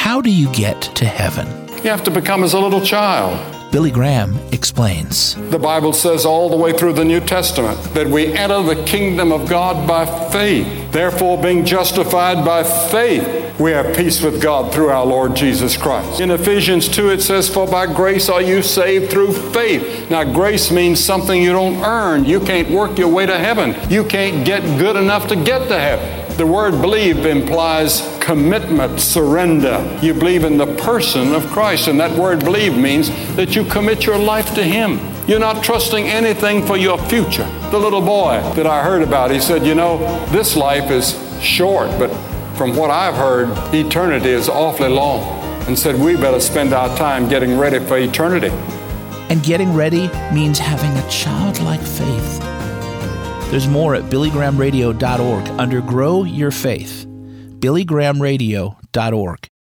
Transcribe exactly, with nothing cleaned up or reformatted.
how do you get to heaven? You have to become as a little child. Billy Graham explains. The Bible says all the way through the New Testament that we enter the kingdom of God by faith. Therefore, being justified by faith, we have peace with God through our Lord Jesus Christ. In Ephesians two, it says, for by grace are you saved through faith. Now, grace means something you don't earn. You can't work your way to heaven. You can't get good enough to get to heaven. The word believe implies commitment, surrender. You believe in the person of Christ, and that word believe means that you commit your life to Him. You're not trusting anything for your future. The little boy that I heard about, he said, you know, this life is short, but from what I've heard, eternity is awfully long. And said, we better spend our time getting ready for eternity. And getting ready means having a childlike faith. There's more at billy graham radio dot org under Grow Your Faith. billy graham radio dot org.